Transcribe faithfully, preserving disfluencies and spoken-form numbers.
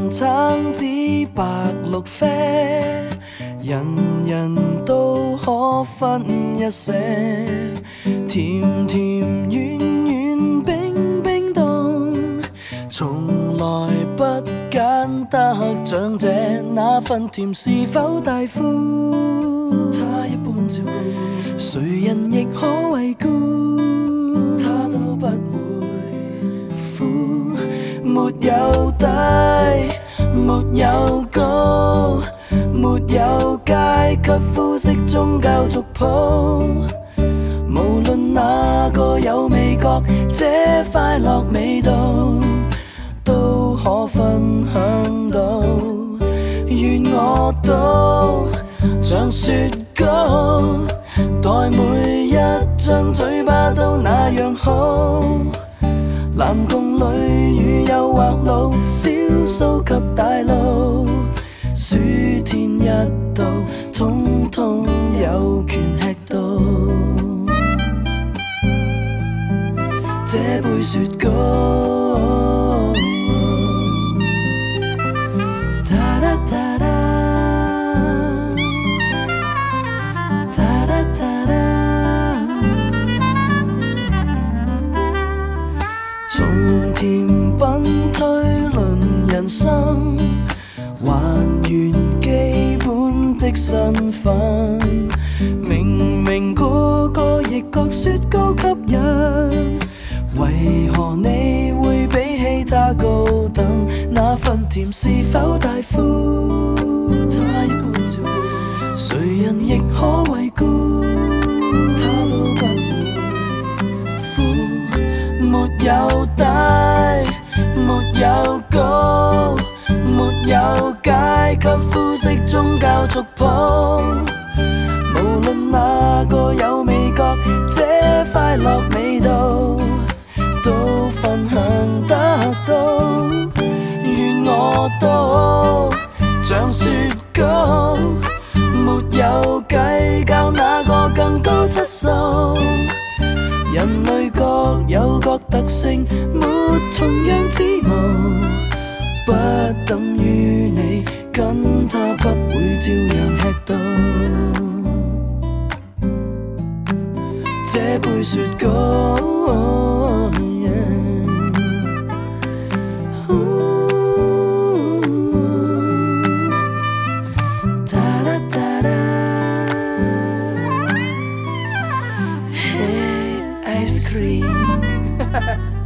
橙子白綠啡，人人都可分一些，甜甜軟軟冰冰凍，從來不揀得長者，那份甜是否大夫？他一般照顧，誰人亦可為顧，他都不會苦。沒有低，沒有高，沒有階級膚色宗教族譜，無論哪個有味覺，這快樂味道都可分享到。願我都像雪糕，待每一張嘴巴都那樣好。男共女與誘惑路，少數及大路，暑天一到，統統有權吃到。這杯雪糕，哒哒哒哒，哒哒哒哒。從甜品推論人生，還原基本的身份。明明個個亦覺雪糕吸引，為何你會比起他高等？那份甜是否大夫？他一般照顧，誰人亦可為顧，他都不會苦。沒有低，沒有高，沒有階級膚色宗教族譜，無論哪個有味覺，這快樂味道都分享得到。願我都像雪糕，沒有計較哪個更高質素。人類各有各特性，沒同樣之無，不等於你跟他不會照樣吃到。這杯雪糕，哒哒哒哒。Ice cream